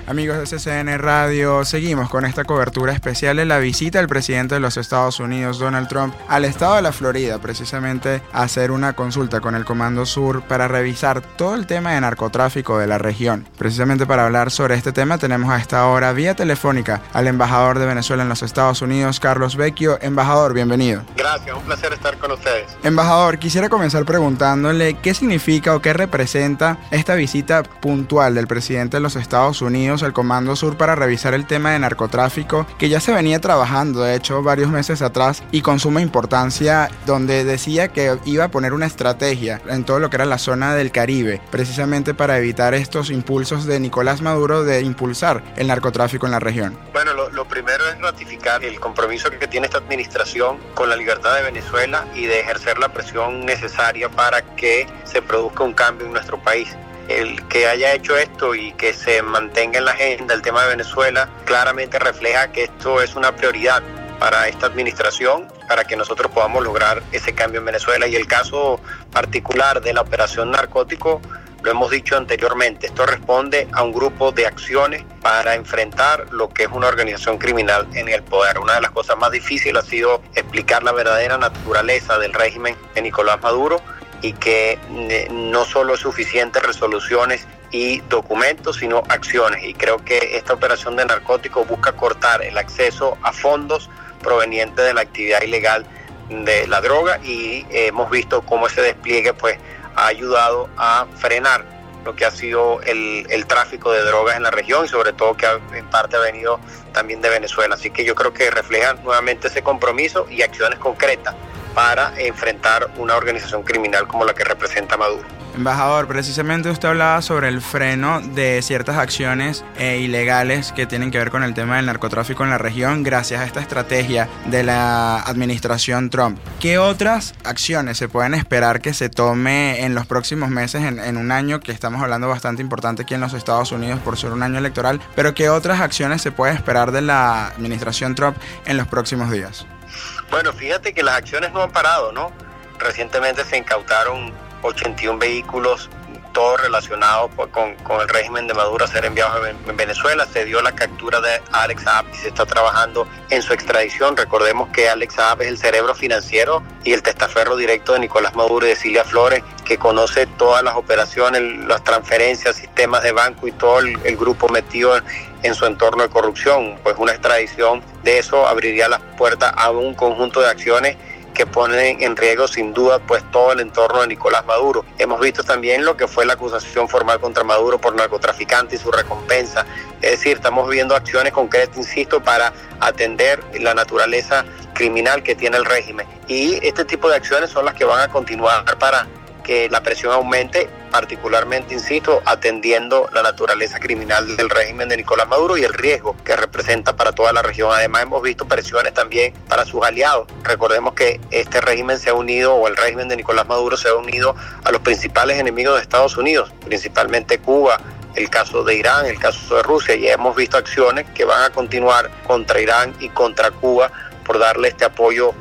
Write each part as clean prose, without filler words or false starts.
Amigos de CCN Radio, seguimos con esta cobertura especial de la visita del presidente de los Estados Unidos, Donald Trump, al estado de la Florida, precisamente a hacer una consulta con el Comando Sur para revisar todo el tema de narcotráfico de la región. Precisamente para hablar sobre este tema tenemos a esta hora vía telefónica al embajador de Venezuela en los Estados Unidos, Carlos Vecchio. Embajador, bienvenido. Gracias, un placer estar con ustedes. Embajador, quisiera comenzar preguntándole qué significa o qué representa esta visita puntual del presidente de los Estados Unidos al Comando Sur para revisar el tema de narcotráfico, que ya se venía trabajando, de hecho, varios meses atrás y con suma importancia, donde decía que iba a poner una estrategia en todo lo que era la zona del Caribe, precisamente para evitar estos impulsos de Nicolás Maduro de impulsar el narcotráfico en la región? Bueno, lo primero es ratificar el compromiso que tiene esta administración con la libertad de Venezuela y de ejercer la presión necesaria para que se produzca un cambio en nuestro país. El que haya hecho esto y que se mantenga en la agenda el tema de Venezuela claramente refleja que esto es una prioridad para esta administración, para que nosotros podamos lograr ese cambio en Venezuela. Y el caso particular de la operación narcótico, lo hemos dicho anteriormente, esto responde a un grupo de acciones para enfrentar lo que es una organización criminal en el poder. Una de las cosas más difíciles ha sido explicar la verdadera naturaleza del régimen de Nicolás Maduro, y que no solo es suficiente resoluciones y documentos, sino acciones. Y creo que esta operación de narcóticos busca cortar el acceso a fondos provenientes de la actividad ilegal de la droga, y hemos visto cómo ese despliegue pues ha ayudado a frenar lo que ha sido el tráfico de drogas en la región, y sobre todo que en parte ha venido también de Venezuela. Así que yo creo que refleja nuevamente ese compromiso y acciones concretas para enfrentar una organización criminal como la que representa Maduro. Embajador, precisamente usted hablaba sobre el freno de ciertas acciones ilegales que tienen que ver con el tema del narcotráfico en la región gracias a esta estrategia de la administración Trump. ¿Qué otras acciones se pueden esperar que se tome en los próximos meses, en un año que estamos hablando bastante importante aquí en los Estados Unidos por ser un año electoral, pero qué otras acciones se puede esperar de la administración Trump en los próximos días? Bueno, fíjate que las acciones no han parado, ¿no? Recientemente se incautaron 81 vehículos, todos relacionados con el régimen de Maduro, a ser enviados en Venezuela. Se dio la captura de Alex Saab y se está trabajando en su extradición. Recordemos que Alex Saab es el cerebro financiero y el testaferro directo de Nicolás Maduro y de Cilia Flores, que conoce todas las operaciones, las transferencias, sistemas de banco y todo el grupo metido en su entorno de corrupción. Pues una extradición de eso abriría las puertas a un conjunto de acciones que ponen en riesgo sin duda pues todo el entorno de Nicolás Maduro. Hemos visto también lo que fue la acusación formal contra Maduro por narcotraficante y su recompensa. Es decir, estamos viendo acciones concretas, insisto, para atender la naturaleza criminal que tiene el régimen. Y este tipo de acciones son las que van a continuar para que la presión aumente, particularmente, insisto, atendiendo la naturaleza criminal del régimen de Nicolás Maduro y el riesgo que representa para toda la región. Además, hemos visto presiones también para sus aliados. Recordemos que este régimen se ha unido, o el régimen de Nicolás Maduro se ha unido a los principales enemigos de Estados Unidos, principalmente Cuba, el caso de Irán, el caso de Rusia, y hemos visto acciones que van a continuar contra Irán y contra Cuba por darle este apoyo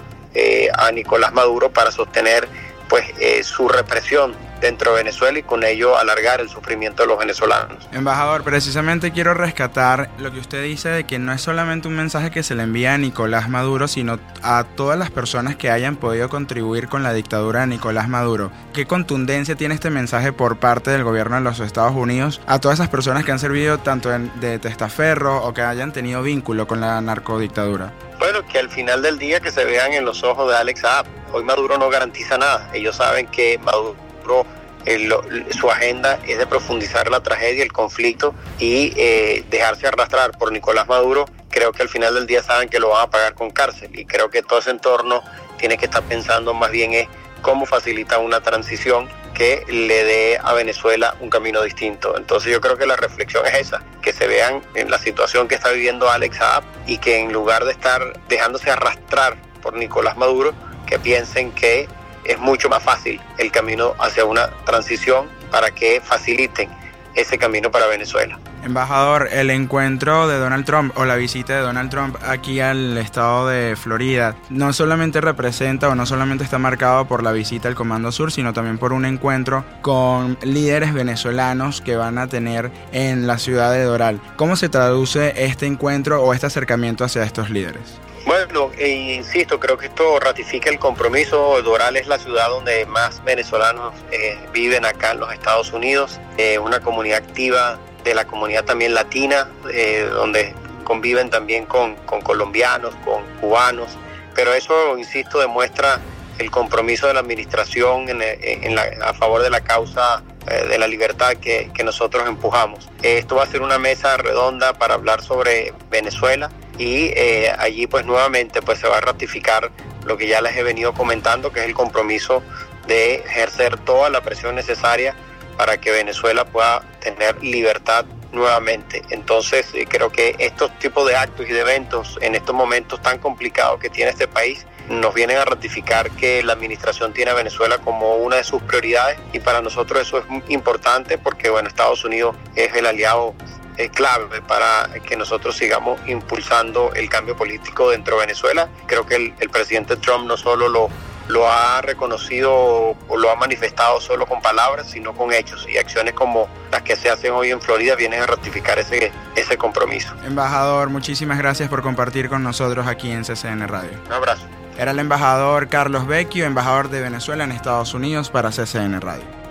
a Nicolás Maduro para sostener su represión dentro de Venezuela y con ello alargar el sufrimiento de los venezolanos. Embajador, precisamente quiero rescatar lo que usted dice de que no es solamente un mensaje que se le envía a Nicolás Maduro, sino a todas las personas que hayan podido contribuir con la dictadura de Nicolás Maduro. ¿Qué contundencia tiene este mensaje por parte del gobierno de los Estados Unidos a todas esas personas que han servido tanto de testaferro o que hayan tenido vínculo con la narcodictadura? Bueno, que al final del día que se vean en los ojos de Alex Saab. Hoy Maduro no garantiza nada. Ellos saben que Maduro, su agenda es de profundizar la tragedia, el conflicto y dejarse arrastrar por Nicolás Maduro. Creo que al final del día saben que lo van a pagar con cárcel, y creo que todo ese entorno tiene que estar pensando más bien es cómo facilitar una transición que le dé a Venezuela un camino distinto. Entonces yo creo que la reflexión es esa, que se vean en la situación que está viviendo Alex Saab y que en lugar de estar dejándose arrastrar por Nicolás Maduro, que piensen que es mucho más fácil el camino hacia una transición para que faciliten ese camino para Venezuela. Embajador, el encuentro de Donald Trump o la visita de Donald Trump aquí al estado de Florida no solamente representa o no solamente está marcado por la visita al Comando Sur, sino también por un encuentro con líderes venezolanos que van a tener en la ciudad de Doral. ¿Cómo se traduce este encuentro o este acercamiento hacia estos líderes? Bueno, insisto, creo que esto ratifica el compromiso. Doral es la ciudad donde más venezolanos viven acá en los Estados Unidos, una comunidad activa de la comunidad también latina, donde conviven también con colombianos, con cubanos, pero eso, insisto, demuestra el compromiso de la administración a favor de la causa de la libertad que nosotros empujamos. Esto va a ser una mesa redonda para hablar sobre Venezuela y allí pues nuevamente pues se va a ratificar lo que ya les he venido comentando, que es el compromiso de ejercer toda la presión necesaria para que Venezuela pueda tener libertad nuevamente. Entonces creo que estos tipos de actos y de eventos en estos momentos tan complicados que tiene este país nos vienen a ratificar que la administración tiene a Venezuela como una de sus prioridades, y para nosotros eso es importante porque bueno, Estados Unidos es el aliado clave para que nosotros sigamos impulsando el cambio político dentro de Venezuela. Creo que el presidente Trump no solo lo ha reconocido o lo ha manifestado solo con palabras, sino con hechos, y acciones como las que se hacen hoy en Florida vienen a ratificar ese compromiso. Embajador, muchísimas gracias por compartir con nosotros aquí en CCN Radio. Un abrazo. Era el embajador Carlos Vecchio, embajador de Venezuela en Estados Unidos para CCN Radio.